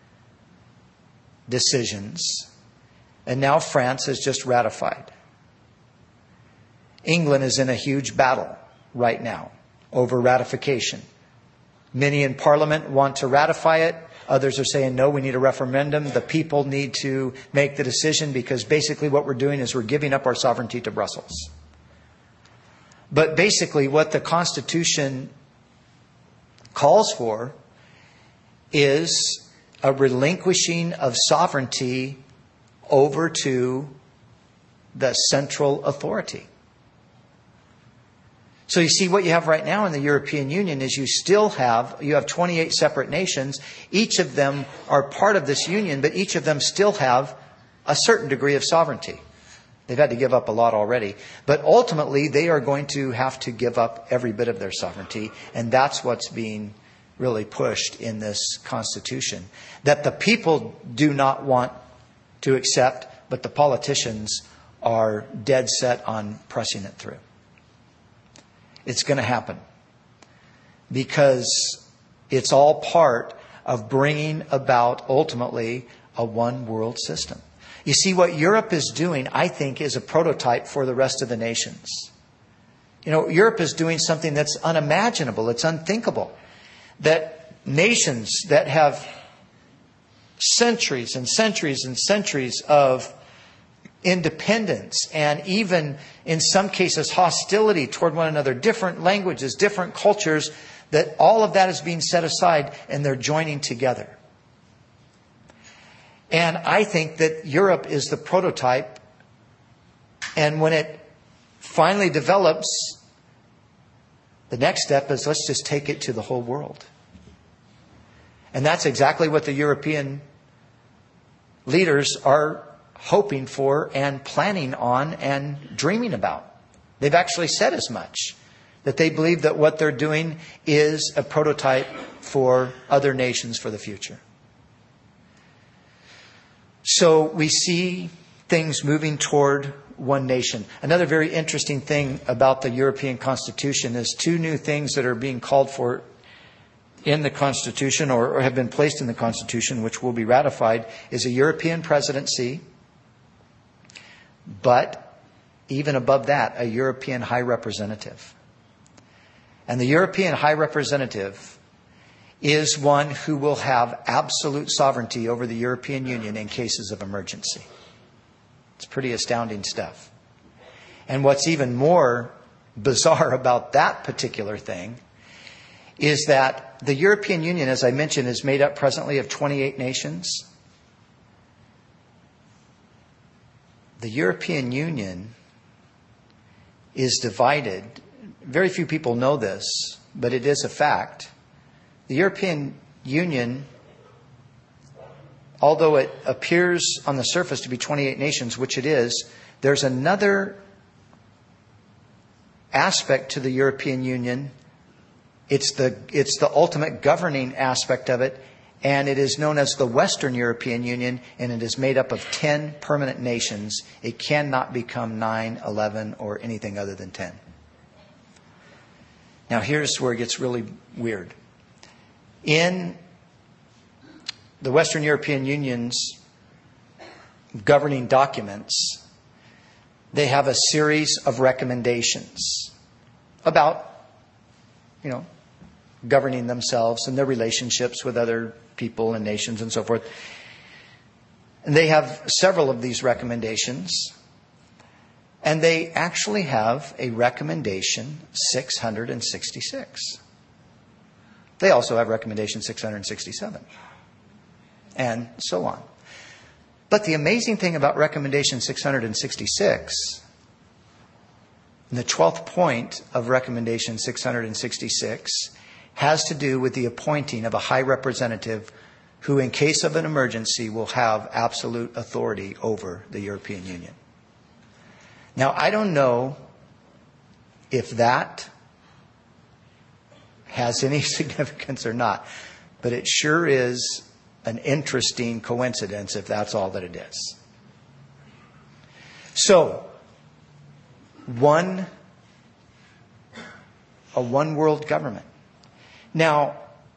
decisions. And now France has just ratified. England is in a huge battle right now over ratification. Many in Parliament want to ratify it. Others are saying, no, we need a referendum. The people need to make the decision, because basically what we're doing is we're giving up our sovereignty to Brussels. But basically what the Constitution calls for is a relinquishing of sovereignty over to the central authority. So you see, what you have right now in the European Union is you have 28 separate nations. Each of them are part of this union, but each of them still have a certain degree of sovereignty. They've had to give up a lot already. But ultimately, they are going to have to give up every bit of their sovereignty. And that's what's being really pushed in this Constitution. That the people do not want to accept, but the politicians are dead set on pressing it through. It's going to happen. Because it's all part of bringing about, ultimately, a one world system. You see, what Europe is doing, I think, is a prototype for the rest of the nations. Europe is doing something that's unimaginable. It's unthinkable. That nations that have centuries and centuries and centuries of independence and even, in some cases, hostility toward one another, different languages, different cultures, that all of that is being set aside and they're joining together. And I think that Europe is the prototype. And when it finally develops, the next step is let's just take it to the whole world. And that's exactly what the European leaders are hoping for and planning on and dreaming about. They've actually said as much, that they believe that what they're doing is a prototype for other nations for the future. So we see things moving toward one nation. Another very interesting thing about the European Constitution is two new things that are being called for in the Constitution or have been placed in the Constitution, which will be ratified, is a European presidency, but even above that, a European High Representative. And the European High Representative is one who will have absolute sovereignty over the European Union in cases of emergency. It's pretty astounding stuff. And what's even more bizarre about that particular thing is that the European Union, as I mentioned, is made up presently of 28 nations. The European Union is divided. Very few people know this, but it is a fact. The European Union, although it appears on the surface to be 28 nations, which it is, there's another aspect to the European Union. It's the ultimate governing aspect of it, and it is known as the Western European Union, and it is made up of 10 permanent nations. It cannot become 9, 11, or anything other than 10. Now here's where it gets really weird. In the Western European Union's governing documents, they have a series of recommendations about, governing themselves and their relationships with other people and nations and so forth. And they have several of these recommendations. And they actually have a recommendation 666. They also have recommendation 667. And so on. But the amazing thing about recommendation 666, and the 12th point of recommendation 666, has to do with the appointing of a high representative who, in case of an emergency, will have absolute authority over the European Union. Now, I don't know if that has any significance or not, but it sure is an interesting coincidence if that's all that it is. So, a one world government. Now,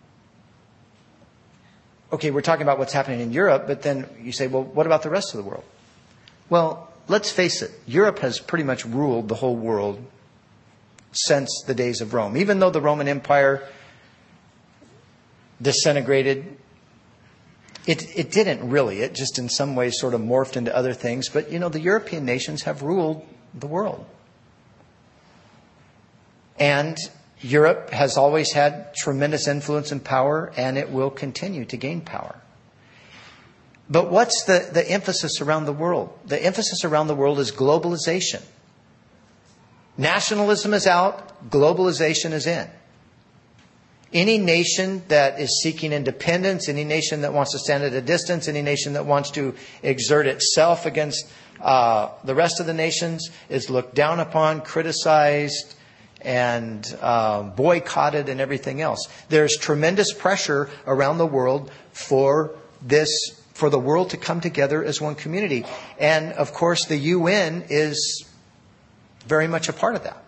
okay, we're talking about what's happening in Europe, but then you say, well, what about the rest of the world? Well, let's face it, Europe has pretty much ruled the whole world since the days of Rome. Even though the Roman Empire disintegrated, it didn't really. It just in some ways sort of morphed into other things. But, the European nations have ruled the world. And Europe has always had tremendous influence and power, and it will continue to gain power. But what's the emphasis around the world? The emphasis around the world is globalization. Nationalism is out, globalization is in. Any nation that is seeking independence, any nation that wants to stand at a distance, any nation that wants to exert itself against the rest of the nations is looked down upon, criticized, and boycotted and everything else. There's tremendous pressure around the world for the world to come together as one community. And of course, the UN is very much a part of that.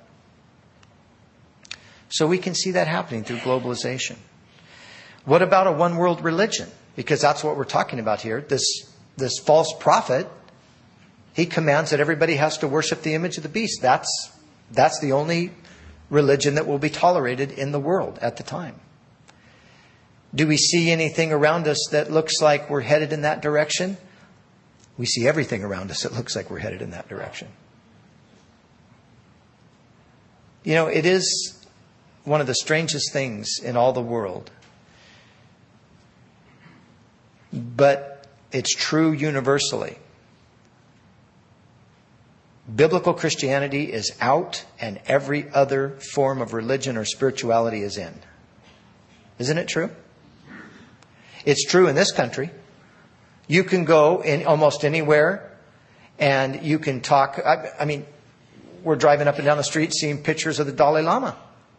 So we can see that happening through globalization. What about a one world religion? Because that's what we're talking about here. This false prophet, he commands that everybody has to worship the image of the beast. That's the only religion that will be tolerated in the world at the time. Do we see anything around us that looks like we're headed in that direction? We see everything around us that looks like we're headed in that direction. You know, it is one of the strangest things in all the world. But it's true universally. Biblical Christianity is out and every other form of religion or spirituality is in. Isn't it true? It's true in this country. You can go in almost anywhere and you can talk. I mean, we're driving up and down the street seeing pictures of the Dalai Lama.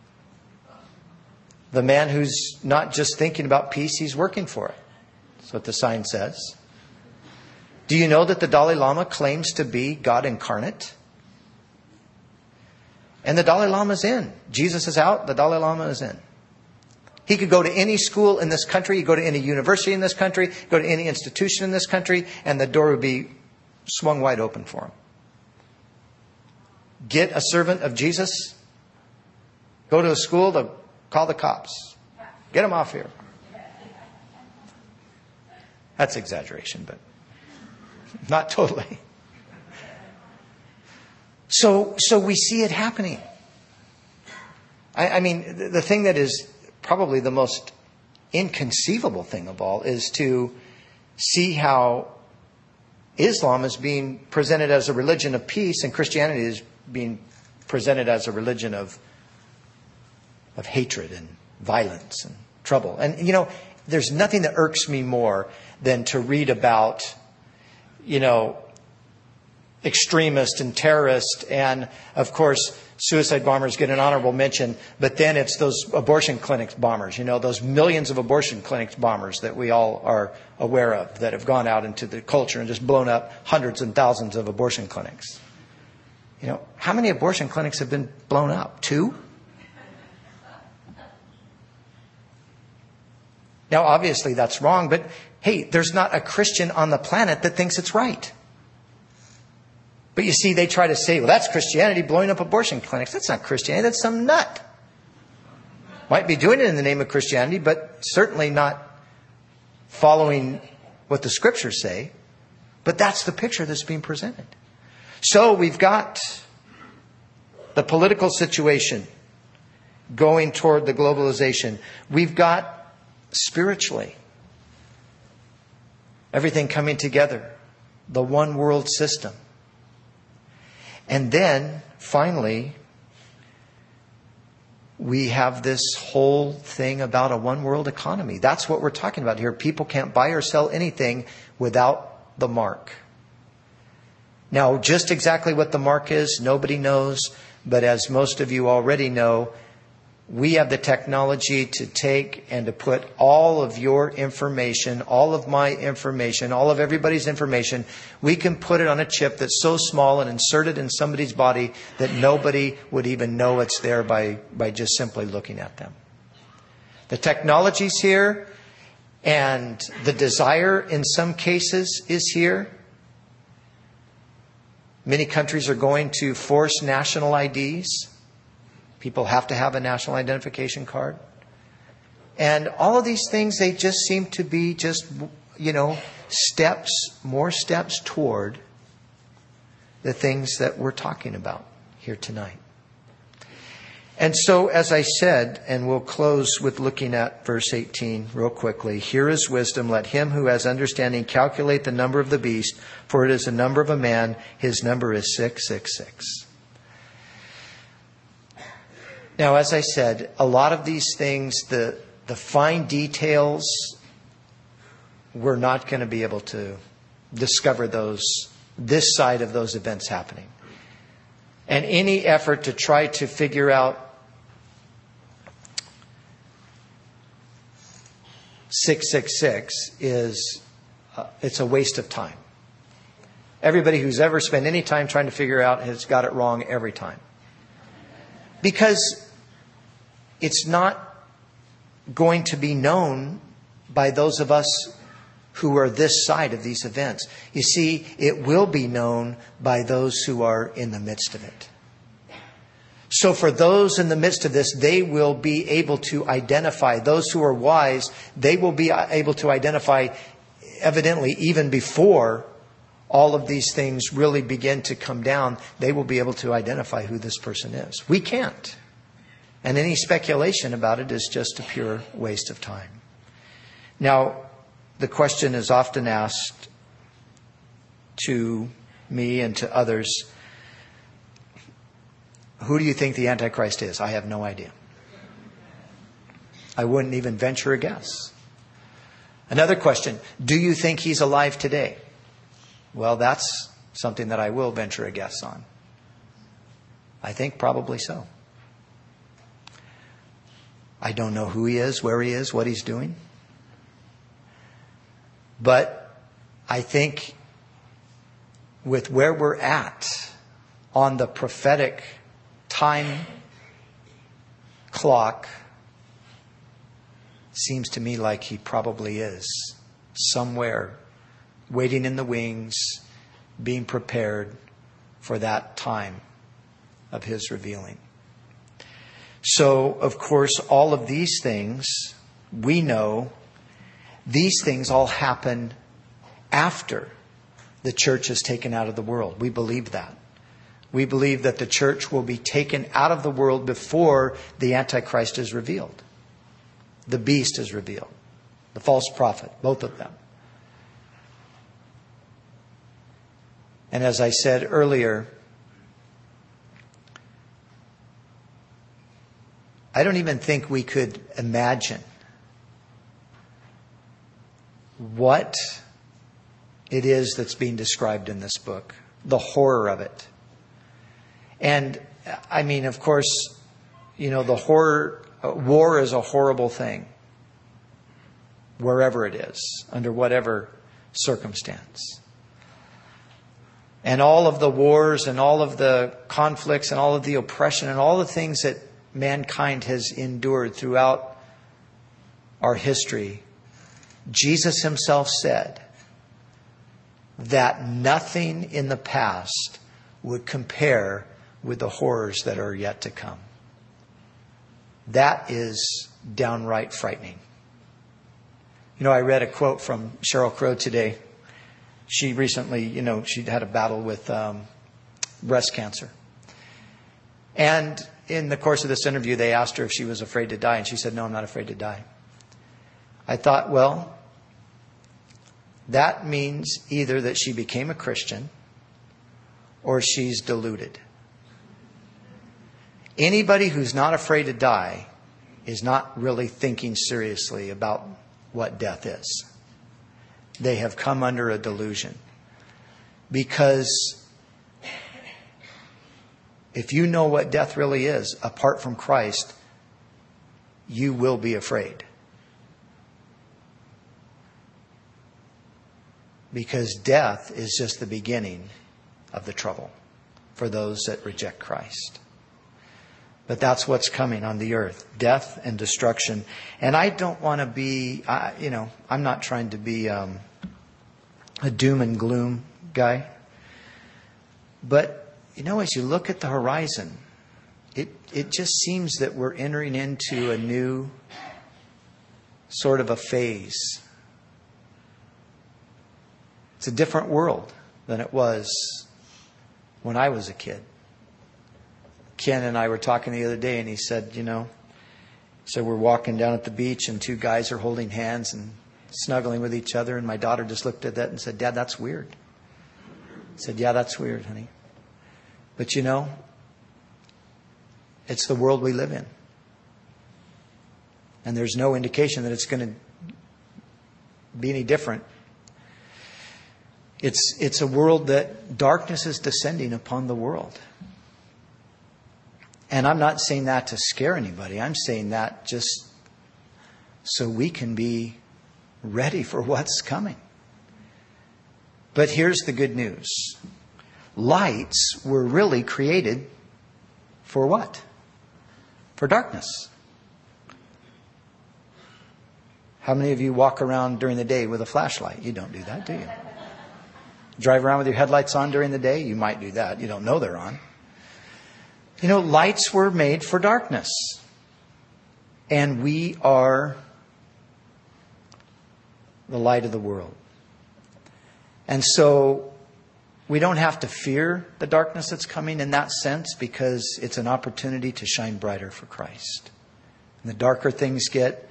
The man who's not just thinking about peace, he's working for it. That's what the sign says. Do you know that the Dalai Lama claims to be God incarnate? And the Dalai Lama is in. Jesus is out, the Dalai Lama is in. He could go to any school in this country, he could go to any university in this country, go to any institution in this country, and the door would be swung wide open for him. Get a servant of Jesus, go to a school to call the cops. Get him off here. That's exaggeration, but not totally. So we see it happening. I mean, the thing that is probably the most inconceivable thing of all is to see how Islam is being presented as a religion of peace and Christianity is being presented as a religion of hatred and violence and trouble. And, you know, there's nothing that irks me more than to read about, you know, extremists and terrorists. And, of course, suicide bombers get an honorable mention. But then it's those abortion clinics bombers, you know, those millions of abortion clinics bombers that we all are aware of that have gone out into the culture and just blown up hundreds and thousands of abortion clinics. You know, how many abortion clinics have been blown up? 2? Now, obviously, that's wrong, but hey, there's not a Christian on the planet that thinks it's right. But you see, they try to say, well, that's Christianity blowing up abortion clinics. That's not Christianity, that's some nut. Might be doing it in the name of Christianity, but certainly not following what the scriptures say. But that's the picture that's being presented. So we've got the political situation going toward the globalization. We've got spiritually everything coming together, the one world system. And then finally, we have this whole thing about a one world economy. That's what we're talking about here. People can't buy or sell anything without the mark. Now, just exactly what the mark is, nobody knows. But as most of you already know, we have the technology to take and to put all of your information, all of my information, all of everybody's information. We can put it on a chip that's so small and insert it in somebody's body that nobody would even know it's there by just simply looking at them. The technology's here, and the desire in some cases is here. Many countries are going to force national IDs. People have to have a national identification card. And all of these things, they just seem to be just, you know, more steps toward the things that we're talking about here tonight. And so, as I said, and we'll close with looking at verse 18 real quickly. Here is wisdom. Let him who has understanding calculate the number of the beast, for it is the number of a man. His number is 666. Now, as I said, a lot of these things, the fine details, we're not going to be able to discover those, this side of those events happening. And any effort to try to figure out 666 is, it's a waste of time. Everybody who's ever spent any time trying to figure out has got it wrong every time. Because it's not going to be known by those of us who are this side of these events. You see, it will be known by those who are in the midst of it. So for those in the midst of this, they will be able to identify. Those who are wise, they will be able to identify, evidently, even before all of these things really begin to come down, they will be able to identify who this person is. We can't. And any speculation about it is just a pure waste of time. Now, the question is often asked to me and to others, who do you think the Antichrist is? I have no idea. I wouldn't even venture a guess. Another question, do you think he's alive today? Well, that's something that I will venture a guess on. I think probably so. I don't know who he is, where he is, what he's doing. But I think with where we're at on the prophetic time clock, seems to me like he probably is somewhere waiting in the wings, being prepared for that time of his revealing. So, of course, all of these things, we know, these things all happen after the church is taken out of the world. We believe that. We believe that the church will be taken out of the world before the Antichrist is revealed. The beast is revealed. The false prophet, both of them. And as I said earlier, I don't even think we could imagine what it is that's being described in this book, the horror of it. And I mean, of course, you know, war is a horrible thing, wherever it is, under whatever circumstance. And all of the wars and all of the conflicts and all of the oppression and all the things that mankind has endured throughout our history, Jesus himself said that nothing in the past would compare with the horrors that are yet to come. That is downright frightening. You know, I read a quote from Sheryl Crow today. She recently, she'd had a battle with breast cancer. And in the course of this interview, they asked her if she was afraid to die. And she said, no, I'm not afraid to die. I thought, well, that means either that she became a Christian or she's deluded. Anybody who's not afraid to die is not really thinking seriously about what death is. They have come under a delusion. Because if you know what death really is, apart from Christ, you will be afraid. Because death is just the beginning of the trouble for those that reject Christ. But that's what's coming on the earth. Death and destruction. And I don't want to be, I'm not trying to be a doom and gloom guy. But, as you look at the horizon, it just seems that we're entering into a new sort of a phase. It's a different world than it was when I was a kid. Ken and I were talking the other day, and he said, so we're walking down at the beach, and two guys are holding hands and snuggling with each other. And my daughter just looked at that and said, Dad, that's weird. I said, yeah, that's weird, honey. But it's the world we live in. And there's no indication that it's going to be any different. It's a world that darkness is descending upon the world. And I'm not saying that to scare anybody. I'm saying that just so we can be ready for what's coming. But here's the good news. Lights were really created for what? For darkness. How many of you walk around during the day with a flashlight? You don't do that, do you? Drive around with your headlights on during the day? You might do that. You don't know they're on. Lights were made for darkness. And we are the light of the world. And so we don't have to fear the darkness that's coming in that sense, because it's an opportunity to shine brighter for Christ. And the darker things get,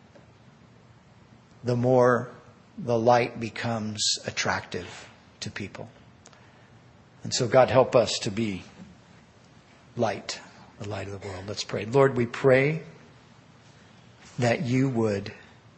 the more the light becomes attractive to people. And so God, help us to be light, the light of the world. Let's pray. Lord, we pray that you would,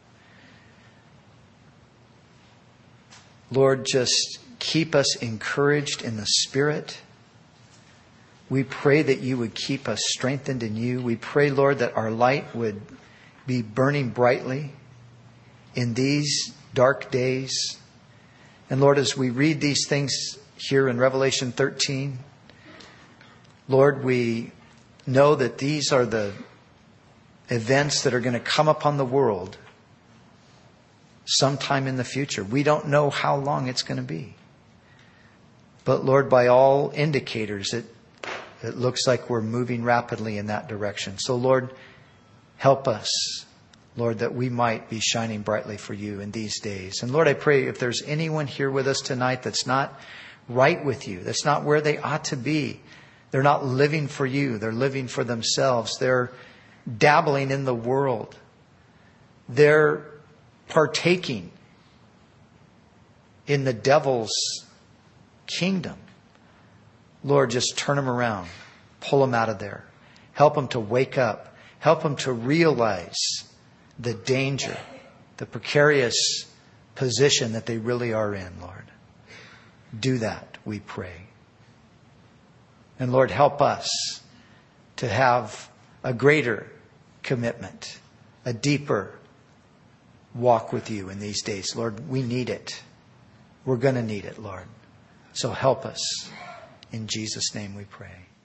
Lord, just keep us encouraged in the Spirit. We pray that you would keep us strengthened in you. We pray, Lord, that our light would be burning brightly in these dark days. And Lord, as we read these things here in Revelation 13, Lord, we know that these are the events that are going to come upon the world sometime in the future. We don't know how long it's going to be. But Lord, by all indicators, it looks like we're moving rapidly in that direction. So Lord, help us, Lord, that we might be shining brightly for you in these days. And Lord, I pray if there's anyone here with us tonight that's not right with you, that's not where they ought to be, they're not living for you, they're living for themselves, they're dabbling in the world, they're partaking in the devil's kingdom. Lord, just turn them around, pull them out of there, help them to wake up, help them to realize the danger, the precarious position that they really are in, Lord. Do that, we pray. And Lord, help us to have a greater commitment, a deeper walk with you in these days. Lord, we need it. We're going to need it, Lord. So help us. In Jesus' name we pray.